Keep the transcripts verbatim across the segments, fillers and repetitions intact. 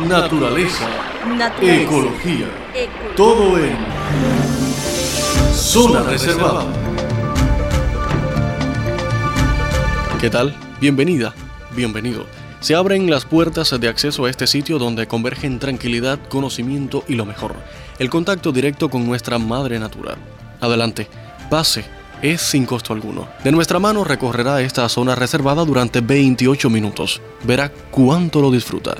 naturaleza, Naturaleza. ecología, Ecología. todo en Zona Reservada. ¿Qué tal? Bienvenida, bienvenido. Se abren las puertas de acceso a este sitio donde convergen tranquilidad, conocimiento y lo mejor, el contacto directo con nuestra madre natura. Adelante, pase, es sin costo alguno. De nuestra mano recorrerá esta zona reservada durante veintiocho minutos. Verá cuánto lo disfruta.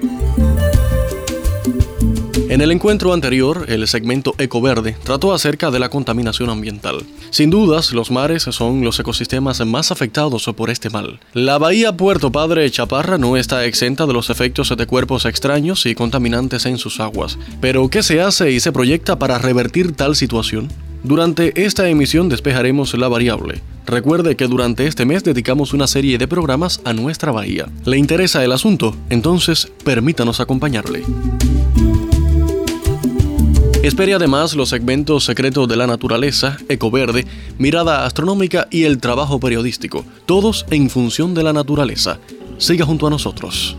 En el encuentro anterior, el segmento Ecoverde trató acerca de la contaminación ambiental. Sin dudas, los mares son los ecosistemas más afectados por este mal. La bahía Puerto Padre Chaparra no está exenta de los efectos de cuerpos extraños y contaminantes en sus aguas. Pero, ¿qué se hace y se proyecta para revertir tal situación? Durante esta emisión despejaremos la variable. Recuerde que durante este mes dedicamos una serie de programas a nuestra bahía. ¿Le interesa el asunto? Entonces, permítanos acompañarle. Espere además los segmentos Secretos de la Naturaleza, Ecoverde, Mirada Astronómica y el trabajo periodístico, todos en función de la naturaleza. Siga junto a nosotros.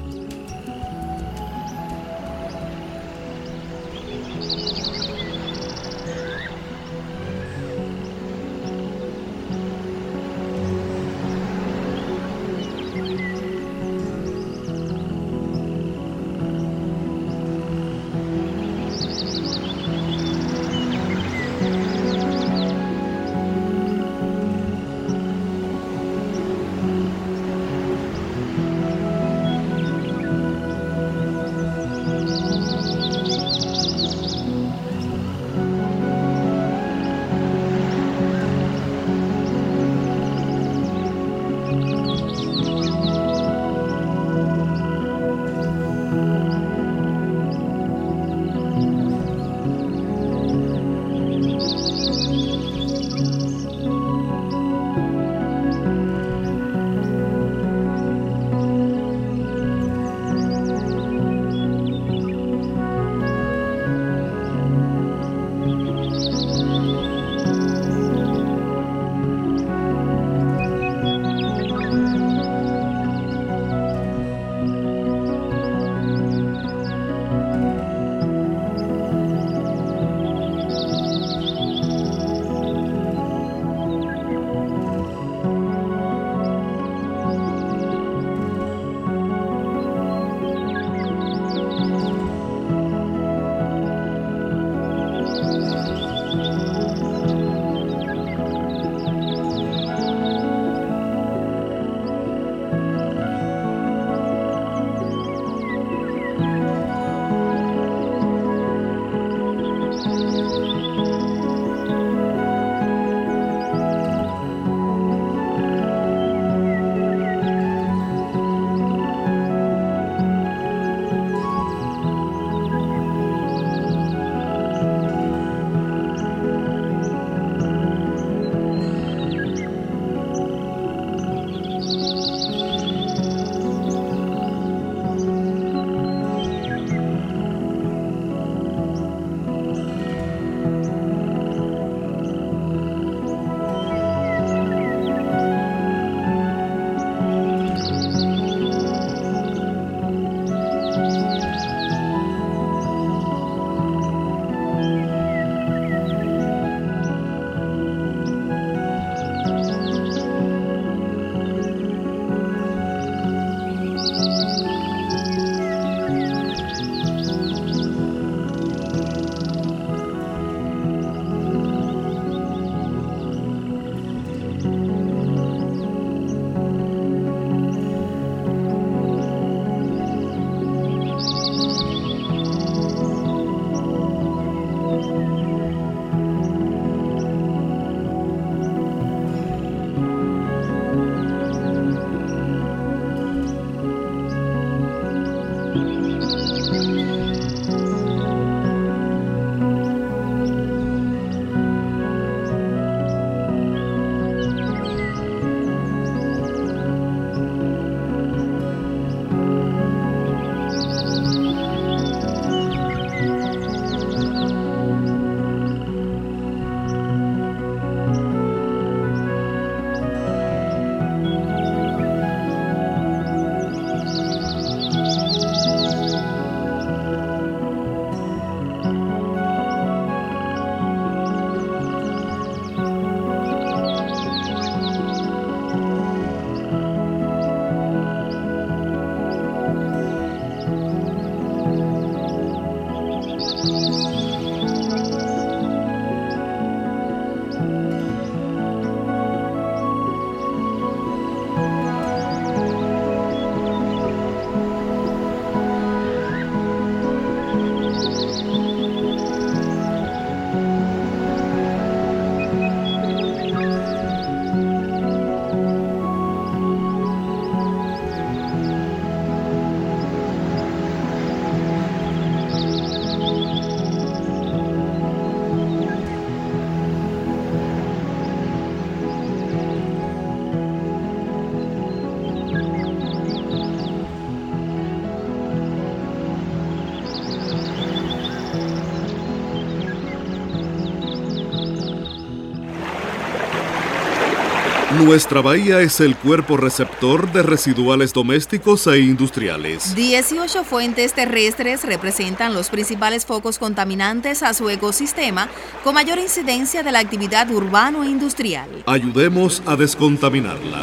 Nuestra bahía es el cuerpo receptor de residuales domésticos e industriales. dieciocho fuentes terrestres representan los principales focos contaminantes a su ecosistema con mayor incidencia de la actividad urbano e industrial. Ayudemos a descontaminarla.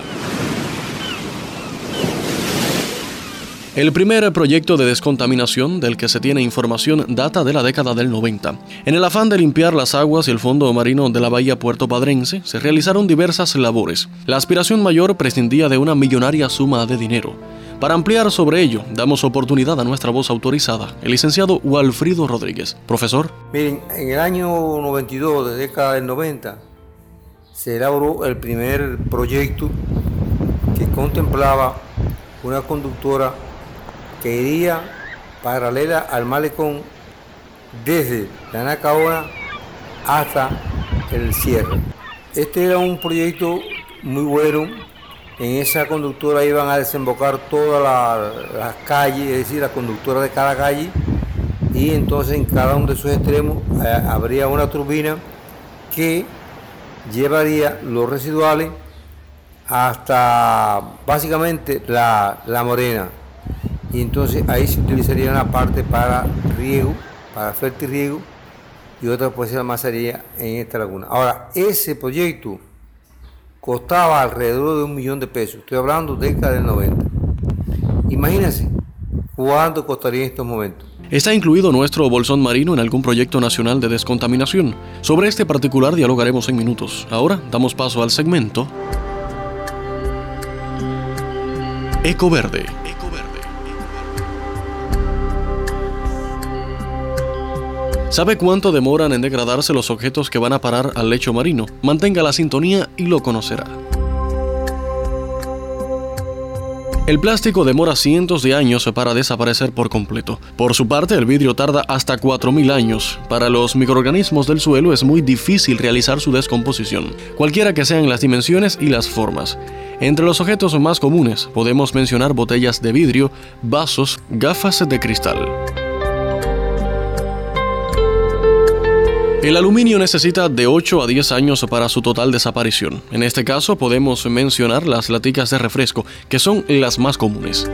El primer proyecto de descontaminación del que se tiene información data de la década del noventa. En el afán de limpiar las aguas y el fondo marino de la bahía puertopadrense, se realizaron diversas labores. La aspiración mayor prescindía de una millonaria suma de dinero. Para ampliar sobre ello, damos oportunidad a nuestra voz autorizada, el licenciado Walfrido Rodríguez. Profesor. Miren, en el año noventa y dos, de década del noventa, se elaboró el primer proyecto que contemplaba una conductora que iría paralela al malecón desde la Nacaona hasta el cierre. Este era un proyecto muy bueno. En esa conductora iban a desembocar todas las la calles, es decir, las conductoras de cada calle, y entonces en cada uno de sus extremos eh, habría una turbina que llevaría los residuales hasta básicamente la, la Morena. Y entonces ahí se utilizaría una parte para riego, para fertirriego, y otra pues se almacenaría en esta laguna. Ahora, ese proyecto costaba alrededor de un millón de pesos. Estoy hablando de década del noventa. Imagínense cuánto costaría en estos momentos. ¿Está incluido nuestro bolsón marino en algún proyecto nacional de descontaminación? Sobre este particular dialogaremos en minutos. Ahora damos paso al segmento Ecoverde. ¿Sabe cuánto demoran en degradarse los objetos que van a parar al lecho marino? Mantenga la sintonía y lo conocerá. El plástico demora cientos de años para desaparecer por completo. Por su parte, el vidrio tarda hasta cuatro mil años. Para los microorganismos del suelo es muy difícil realizar su descomposición, cualquiera que sean las dimensiones y las formas. Entre los objetos más comunes podemos mencionar botellas de vidrio, vasos, gafas de cristal. El aluminio necesita de ocho a diez años para su total desaparición. En este caso podemos mencionar las laticas de refresco, que son las más comunes.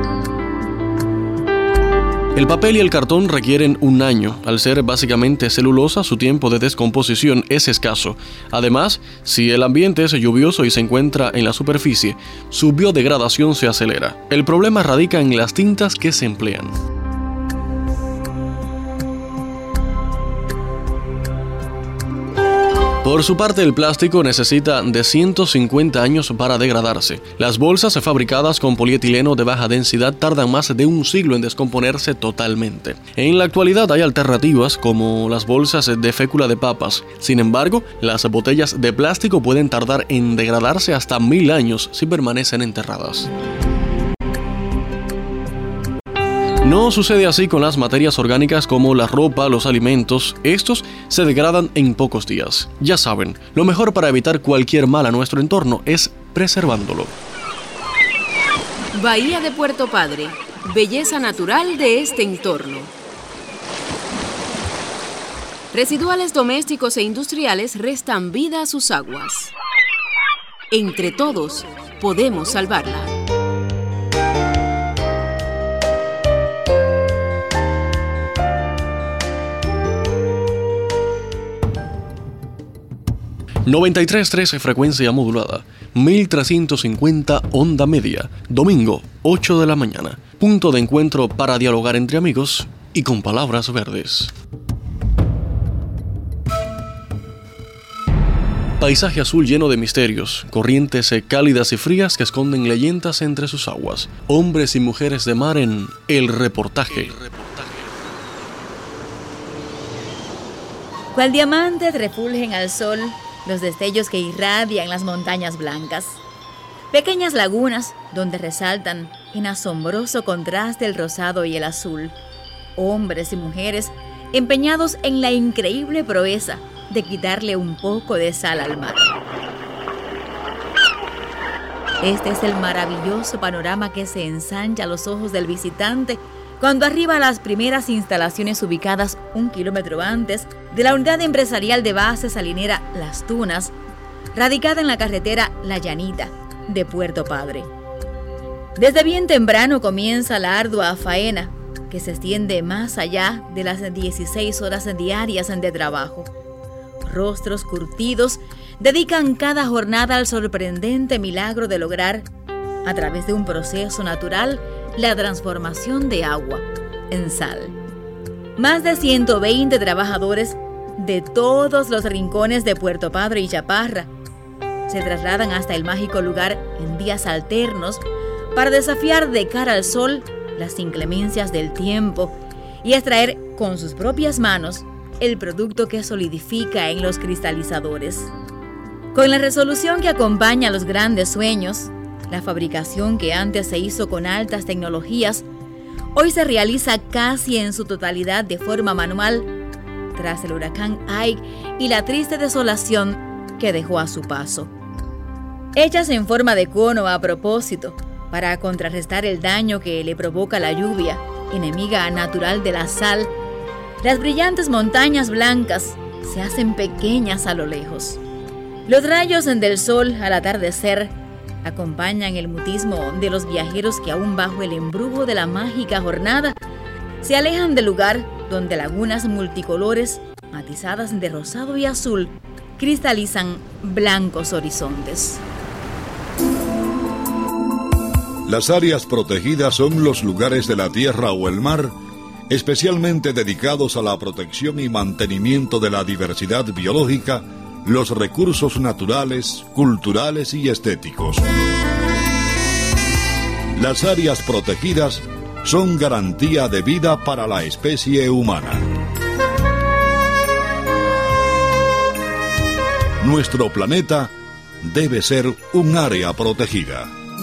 El papel y el cartón requieren un año. Al ser básicamente celulosa, su tiempo de descomposición es escaso. Además, si el ambiente es lluvioso y se encuentra en la superficie, su biodegradación se acelera. El problema radica en las tintas que se emplean. Por su parte, el plástico necesita de ciento cincuenta años para degradarse. Las bolsas fabricadas con polietileno de baja densidad tardan más de un siglo en descomponerse totalmente. En la actualidad hay alternativas como las bolsas de fécula de papas. Sin embargo, las botellas de plástico pueden tardar en degradarse hasta mil años si permanecen enterradas. No sucede así con las materias orgánicas como la ropa, los alimentos. Estos se degradan en pocos días. Ya saben, lo mejor para evitar cualquier mal a nuestro entorno es preservándolo. Bahía de Puerto Padre, belleza natural de este entorno. Residuales domésticos e industriales restan vida a sus aguas. Entre todos, podemos salvarla. noventa y tres punto tres frecuencia modulada, mil trescientos cincuenta onda media, domingo, ocho de la mañana. Punto de encuentro para dialogar entre amigos y con palabras verdes. Paisaje azul lleno de misterios, corrientes cálidas y frías que esconden leyendas entre sus aguas. Hombres y mujeres de mar en El Reportaje. El reportaje. Cual diamantes refulgen al sol los destellos que irradian las montañas blancas. Pequeñas lagunas donde resaltan en asombroso contraste el rosado y el azul. Hombres y mujeres empeñados en la increíble proeza de quitarle un poco de sal al mar. Este es el maravilloso panorama que se ensancha a los ojos del visitante cuando arriba a las primeras instalaciones ubicadas un kilómetro antes de la unidad empresarial de base salinera Las Tunas, radicada en la carretera La Llanita de Puerto Padre. Desde bien temprano comienza la ardua faena que se extiende más allá de las dieciséis horas diarias de trabajo. Rostros curtidos dedican cada jornada al sorprendente milagro de lograr, a través de un proceso natural, la transformación de agua en sal. Más de ciento veinte trabajadores de todos los rincones de Puerto Padre y Chaparra se trasladan hasta el mágico lugar en días alternos para desafiar de cara al sol las inclemencias del tiempo y extraer con sus propias manos el producto que solidifica en los cristalizadores. Con la resolución que acompaña a los grandes sueños, la fabricación que antes se hizo con altas tecnologías, hoy se realiza casi en su totalidad de forma manual, tras el huracán Ike y la triste desolación que dejó a su paso. Hechas en forma de cono a propósito, para contrarrestar el daño que le provoca la lluvia, enemiga natural de la sal, las brillantes montañas blancas se hacen pequeñas a lo lejos. Los rayos del sol al atardecer acompañan el mutismo de los viajeros que aún bajo el embrujo de la mágica jornada se alejan del lugar donde lagunas multicolores, matizadas de rosado y azul, cristalizan blancos horizontes. Las áreas protegidas son los lugares de la tierra o el mar especialmente dedicados a la protección y mantenimiento de la diversidad biológica, los recursos naturales, culturales y estéticos. Las áreas protegidas son garantía de vida para la especie humana. Nuestro planeta debe ser un área protegida.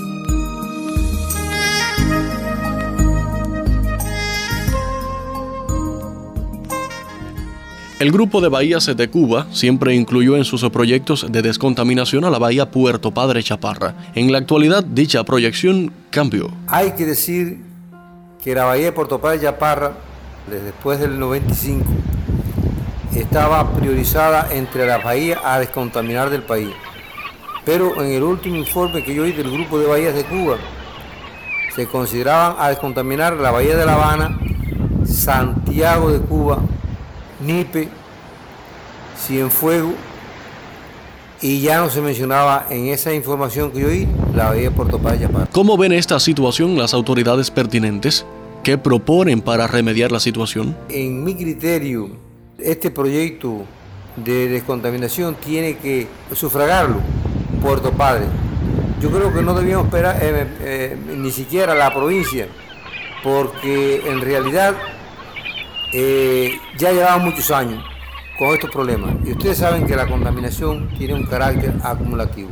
El Grupo de Bahías de Cuba siempre incluyó en sus proyectos de descontaminación a la bahía Puerto Padre Chaparra. En la actualidad, dicha proyección cambió. Hay que decir que la bahía de Puerto Padre Chaparra, desde después del noventa y cinco, estaba priorizada entre las bahías a descontaminar del país. Pero en el último informe que yo oí del Grupo de Bahías de Cuba, se consideraban a descontaminar la bahía de La Habana, Santiago de Cuba, Nipe, Cienfuegos, y ya no se mencionaba en esa información que yo oí la bahía de Puerto Padre Chaparra. ¿Cómo ven esta situación las autoridades pertinentes? ¿Qué proponen para remediar la situación? En mi criterio, este proyecto de descontaminación tiene que sufragarlo Puerto Padre. Yo creo que no debíamos esperar eh, eh, ni siquiera la provincia, porque en realidad Eh, ya llevamos muchos años con estos problemas y ustedes saben que la contaminación tiene un carácter acumulativo.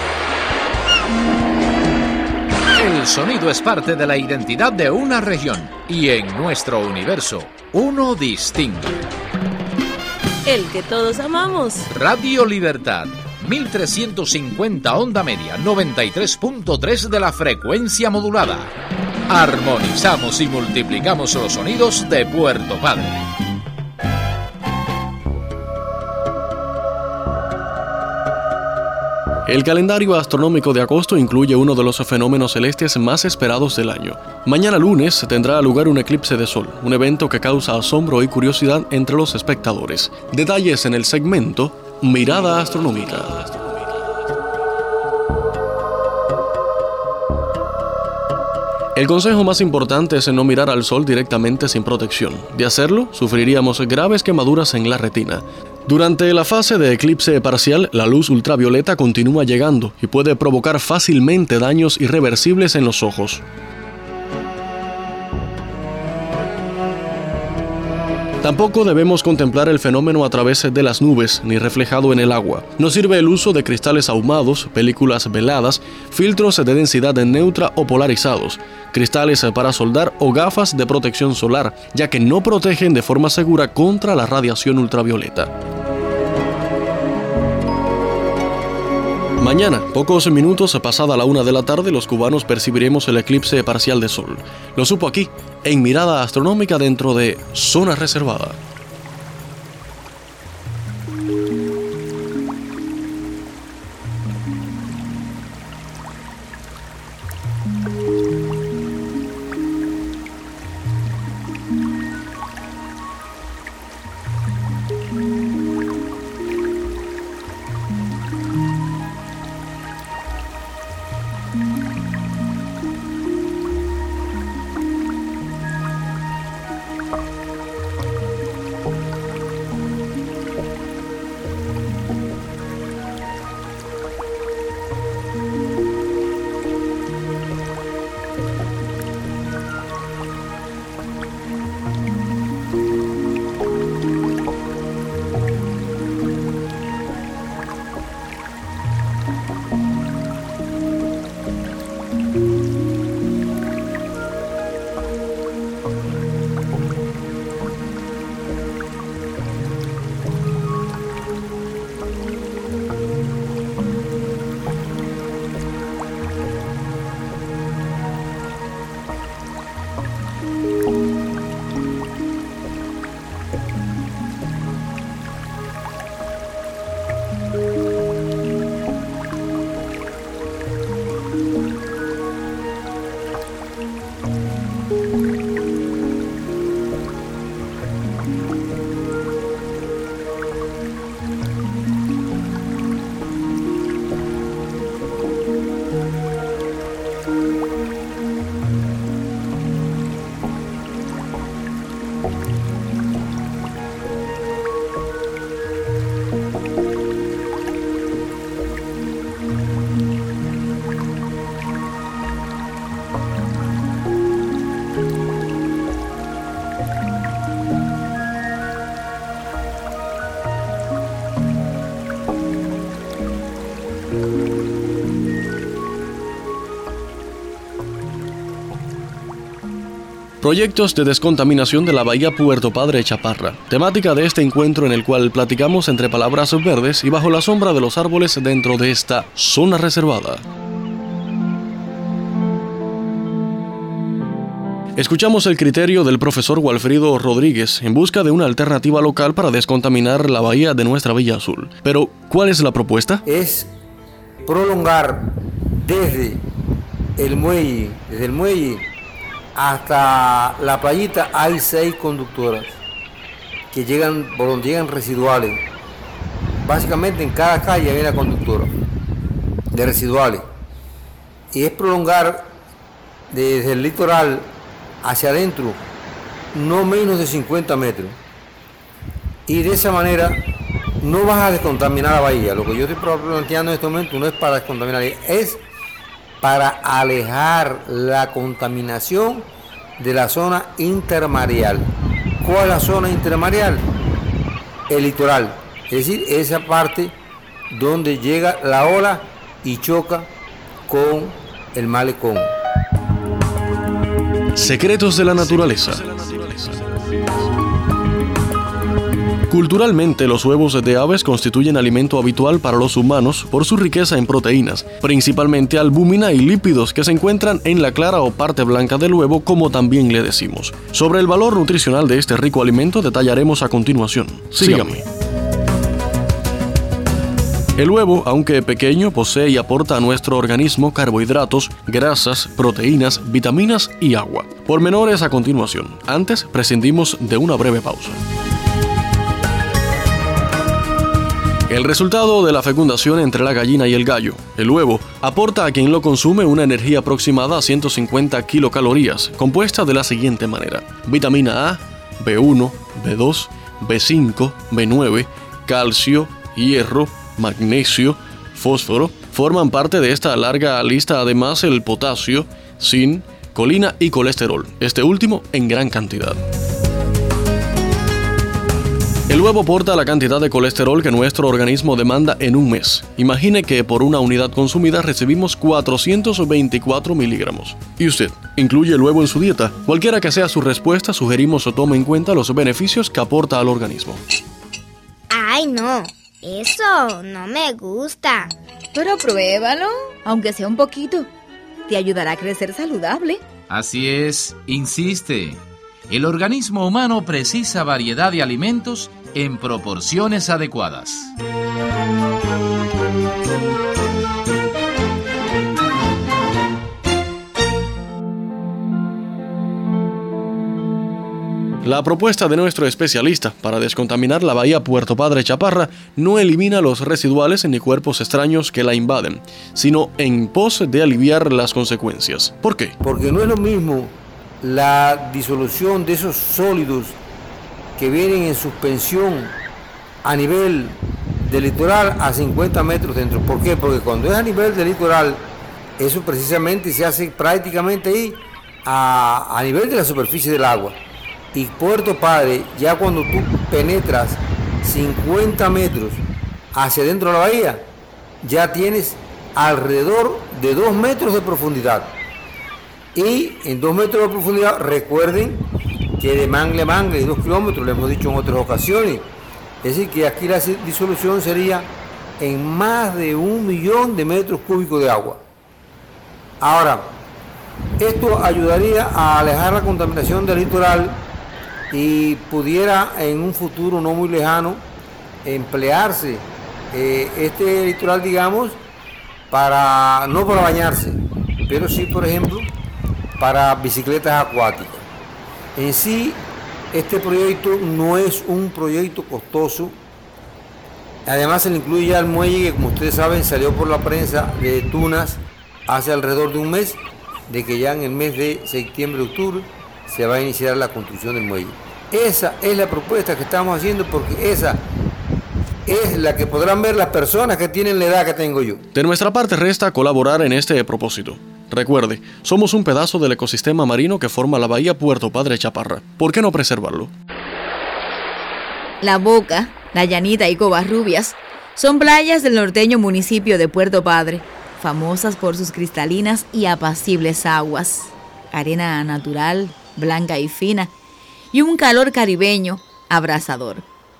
El sonido es parte de la identidad de una región y en nuestro universo, uno distingue. El que todos amamos. Radio Libertad, mil trescientos cincuenta onda media, noventa y tres punto tres de la frecuencia modulada. Armonizamos y multiplicamos los sonidos de Puerto Padre. El calendario astronómico de agosto incluye uno de los fenómenos celestes más esperados del año. Mañana lunes tendrá lugar un eclipse de sol, un evento que causa asombro y curiosidad entre los espectadores. Detalles en el segmento Mirada Astronómica. El consejo más importante es no mirar al sol directamente sin protección. De hacerlo, sufriríamos graves quemaduras en la retina. Durante la fase de eclipse parcial, la luz ultravioleta continúa llegando y puede provocar fácilmente daños irreversibles en los ojos. Tampoco debemos contemplar el fenómeno a través de las nubes ni reflejado en el agua. No sirve el uso de cristales ahumados, películas veladas, filtros de densidad neutra o polarizados, cristales para soldar o gafas de protección solar, ya que no protegen de forma segura contra la radiación ultravioleta. Mañana, pocos minutos pasada la una de la tarde, los cubanos percibiremos el eclipse parcial de sol. Lo supo aquí, en Mirada Astronómica dentro de Zona Reservada. Proyectos de descontaminación de la bahía Puerto Padre Chaparra. Temática de este encuentro en el cual platicamos entre palabras verdes y bajo la sombra de los árboles dentro de esta zona reservada. Escuchamos el criterio del profesor Walfrido Rodríguez en busca de una alternativa local para descontaminar la bahía de nuestra Villa Azul. Pero, ¿cuál es la propuesta? Es prolongar desde el muelle, desde el muelle hasta la playita hay seis conductoras que llegan por donde llegan residuales. Básicamente en cada calle hay una conductora de residuales. Y es prolongar desde el litoral hacia adentro no menos de cincuenta metros. Y de esa manera no vas a descontaminar la bahía. Lo que yo estoy planteando en este momento no es para descontaminar, es para alejar la contaminación de la zona intermareal. ¿Cuál es la zona intermareal? El litoral, es decir, esa parte donde llega la ola y choca con el malecón. Secretos de la naturaleza. Culturalmente, los huevos de aves constituyen alimento habitual para los humanos por su riqueza en proteínas, principalmente albúmina y lípidos que se encuentran en la clara o parte blanca del huevo, como también le decimos. Sobre el valor nutricional de este rico alimento detallaremos a continuación. Sígame. El huevo, aunque pequeño, posee y aporta a nuestro organismo carbohidratos, grasas, proteínas, vitaminas y agua. Pormenores a continuación. Antes, prescindimos de una breve pausa. El resultado de la fecundación entre la gallina y el gallo, el huevo, aporta a quien lo consume una energía aproximada a ciento cincuenta kilocalorías, compuesta de la siguiente manera: vitamina A, B uno, B dos, B cinco, B nueve, calcio, hierro, magnesio, fósforo. Forman parte de esta larga lista además el potasio, zinc, colina y colesterol, este último en gran cantidad. El huevo aporta la cantidad de colesterol que nuestro organismo demanda en un mes. Imagine que por una unidad consumida recibimos cuatrocientos veinticuatro miligramos. ¿Y usted incluye el huevo en su dieta? Cualquiera que sea su respuesta, sugerimos o tome en cuenta los beneficios que aporta al organismo. ¡Ay, no! Eso no me gusta. Pero pruébalo, aunque sea un poquito. Te ayudará a crecer saludable. Así es, insiste. El organismo humano precisa variedad de alimentos en proporciones adecuadas. La propuesta de nuestro especialista para descontaminar la bahía Puerto Padre Chaparra no elimina los residuales ni cuerpos extraños que la invaden, sino en pos de aliviar las consecuencias. ¿Por qué? Porque no es lo mismo la disolución de esos sólidos que vienen en suspensión a nivel del litoral a cincuenta metros dentro. ¿Por qué? Porque cuando es a nivel del litoral, eso precisamente se hace prácticamente ahí a, a nivel de la superficie del agua. Y Puerto Padre, ya cuando tú penetras cincuenta metros hacia dentro de la bahía, ya tienes alrededor de dos metros de profundidad. Y en dos metros de profundidad, recuerden que de mangle a mangle y dos kilómetros, lo hemos dicho en otras ocasiones. Es decir, que aquí la disolución sería en más de un millón de metros cúbicos de agua. Ahora, esto ayudaría a alejar la contaminación del litoral y pudiera en un futuro no muy lejano emplearse eh, este litoral, digamos, para no para bañarse, pero sí, por ejemplo, para bicicletas acuáticas. En sí, este proyecto no es un proyecto costoso. Además, se le incluye ya el muelle que, como ustedes saben, salió por la prensa de Tunas hace alrededor de un mes, de que ya en el mes de septiembre-octubre se va a iniciar la construcción del muelle. Esa es la propuesta que estamos haciendo, porque esa es la que podrán ver las personas que tienen la edad que tengo yo. De nuestra parte resta colaborar en este propósito. Recuerde, somos un pedazo del ecosistema marino que forma la bahía Puerto Padre Chaparra. ¿Por qué no preservarlo? La Boca, La Llanita y Covarrubias son playas del norteño municipio de Puerto Padre, famosas por sus cristalinas y apacibles aguas. Arena natural, blanca y fina, y un calor caribeño abrasador.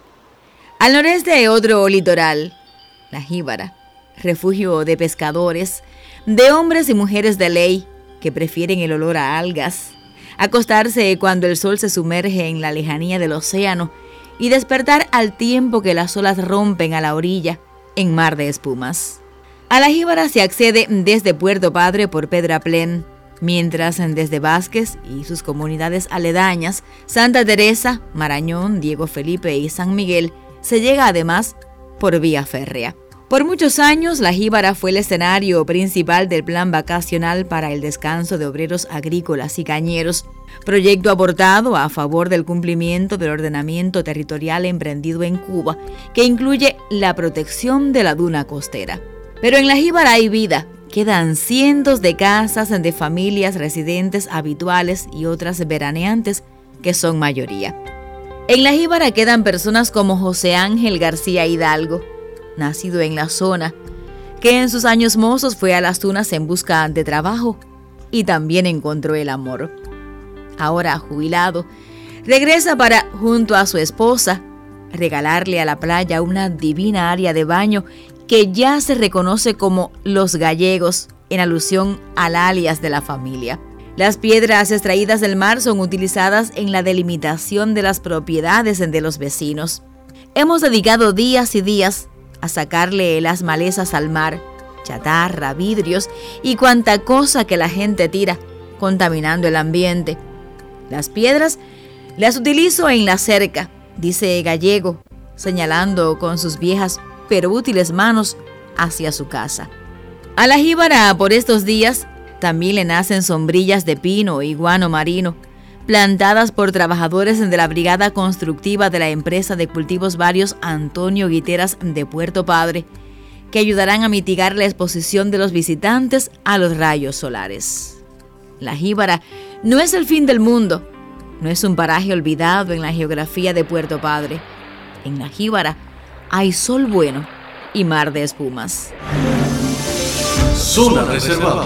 Al noreste hay otro litoral, la Jíbara, refugio de pescadores, de hombres y mujeres de ley que prefieren el olor a algas, acostarse cuando el sol se sumerge en la lejanía del océano y despertar al tiempo que las olas rompen a la orilla en mar de espumas. A la Jíbara se accede desde Puerto Padre por Pedraplén, mientras desde Vázquez y sus comunidades aledañas, Santa Teresa, Marañón, Diego Felipe y San Miguel, se llega además por vía férrea. Por muchos años, la Jíbara fue el escenario principal del Plan Vacacional para el Descanso de Obreros Agrícolas y Cañeros, proyecto abortado a favor del cumplimiento del ordenamiento territorial emprendido en Cuba, que incluye la protección de la duna costera. Pero en la Jíbara hay vida. Quedan cientos de casas de familias residentes habituales y otras veraneantes que son mayoría. En la Jíbara quedan personas como José Ángel García Hidalgo, nacido en la zona, que en sus años mozos fue a las tunas en busca de trabajo y también encontró el amor. Ahora jubilado, regresa para, junto a su esposa, regalarle a la playa una divina área de baño que ya se reconoce como Los Gallegos, en alusión al alias de la familia. Las piedras extraídas del mar son utilizadas en la delimitación de las propiedades de los vecinos. Hemos dedicado días y días a sacarle las malezas al mar, chatarra, vidrios y cuanta cosa que la gente tira, contaminando el ambiente. Las piedras las utilizo en la cerca, dice Gallego, señalando con sus viejas pero útiles manos hacia su casa. A la Jíbara por estos días también le nacen sombrillas de pino y guano marino, plantadas por trabajadores de la brigada constructiva de la empresa de cultivos varios Antonio Guiteras de Puerto Padre, que ayudarán a mitigar la exposición de los visitantes a los rayos solares. La Jíbara no es el fin del mundo, no es un paraje olvidado en la geografía de Puerto Padre. En la Jíbara hay sol bueno y mar de espumas. Zona reservada.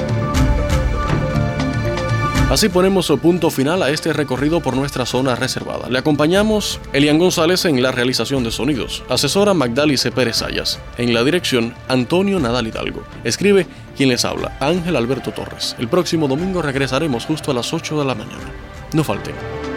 Así ponemos punto final a este recorrido por nuestra zona reservada. Le acompañamos Elian González en la realización de sonidos, asesora Magdalice Pérez Sayas, en la dirección Antonio Nadal Hidalgo. Escribe quien les habla, Ángel Alberto Torres. El próximo domingo regresaremos justo a las ocho de la mañana. No falten.